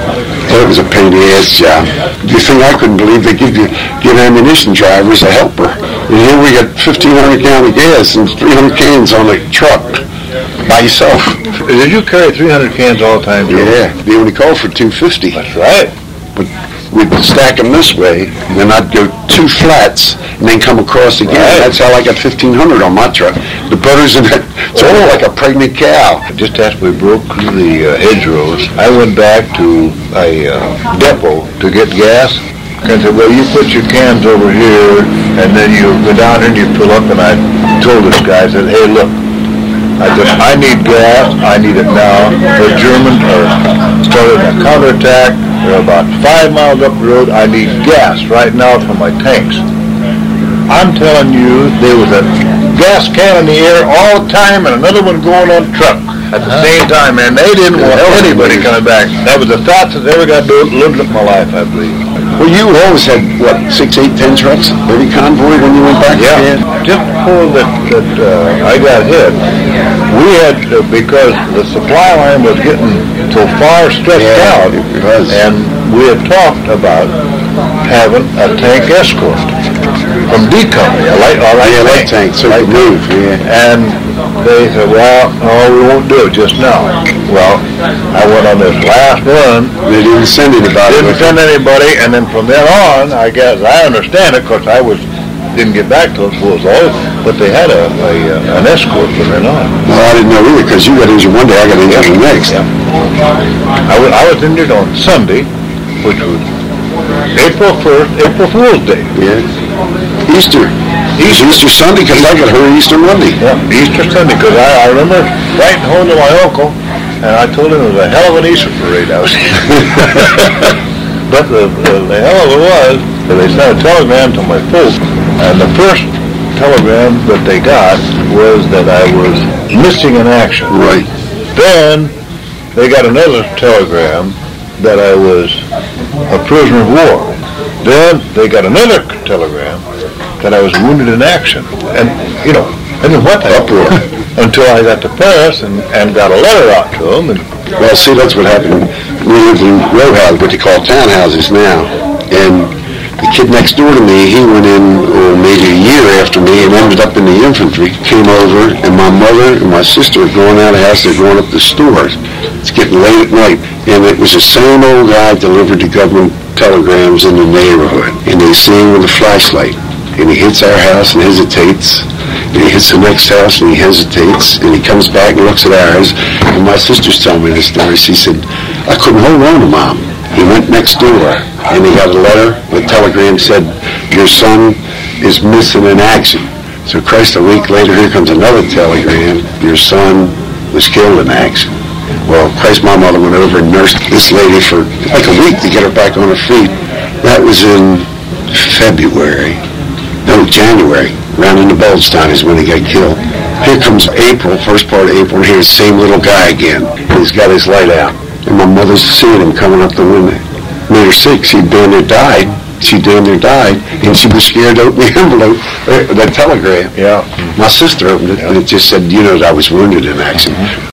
It was a pain in the ass job. The thing I couldn't believe, they give ammunition drivers a helper. And here we got 1,500 gallons of gas and 300 cans on a truck by yourself. Did you carry 300 cans all the time, Joe? Yeah, they only called for 250. That's right. But we'd stack them this way, and then I'd go 2 flats, and then come across again. Right. That's how I got 1,500 on my truck. The butters in it, it's all like a pregnant cow. Just after we broke through the hedgerows, I went back to a depot to get gas. And said, well, you put your cans over here, and then you go down here and you fill up. And I told this guy, I said, hey, look, I need gas. I need it now. The Germans are starting a counterattack. They're about 5 miles up the road. I need gas right now for my tanks. I'm telling you, there was a gas can in the air all the time and another one going on the truck at the same time, and they didn't want anybody coming back. That was the fastest I ever got lived up my life, I believe. Well, you always had, what, 6, 8, 10 trucks? Every convoy when you went back? Yeah. Just before that I got hit, we had, because the supply line was getting so far stretched out, and we had talked about having a tank escort from D Company, a light tank, so you move. Yeah. And they said, well, no, we won't do it just now. Well, I went on this last run. They didn't send anybody. And then from then on, I guess, I understand it, because I didn't get back to it for all, but they had an escort from then on. Well, I didn't know either, because you got injured one day, I got injured the next. Yeah. I was injured on Sunday, which was April 1st, April Fool's Day. Yeah. Easter Sunday, because I got hurt Easter Monday. Yeah, Easter Sunday, because I remember writing home to my uncle, and I told him it was a hell of an Easter parade I was in. But the hell of it was, they sent a telegram to my folks, and the first telegram that they got was that I was missing in action. Right. Then they got another telegram that I was a prisoner of war. Then they got another telegram that I was wounded in action. And, I didn't know what the uproar until I got to Paris and got a letter out to them. And, well, see, that's what happened. We lived in row houses, what they call townhouses now. And the kid next door to me, he went in maybe a year after me and ended up in the infantry. Came over, and my mother and my sister were going out of the house. They're going up to the stores. It's getting late at night. And it was the same old guy delivered the government telegrams in the neighborhood. And they see him with a flashlight. And he hits our house and hesitates. And he hits the next house and he hesitates. And he comes back and looks at ours. And my sister's telling me this story. She said, I couldn't hold on to Mom. He went next door and he got a letter. The telegram said, your son is missing in action. So Christ, a week later, here comes another telegram. Your son was killed in action. Well, Christ, my mother went over and nursed this lady for like a week to get her back on her feet. That was in January. Around in the Bulge time is when he got killed. Here comes April, first part of April, and here's the same little guy again. He's got his light out. And my mother's seeing him coming up the window. Made her sick. She damn near died. And she was scared to open the envelope, the telegram. Yeah. My sister opened it, and it just said, that I was wounded in action.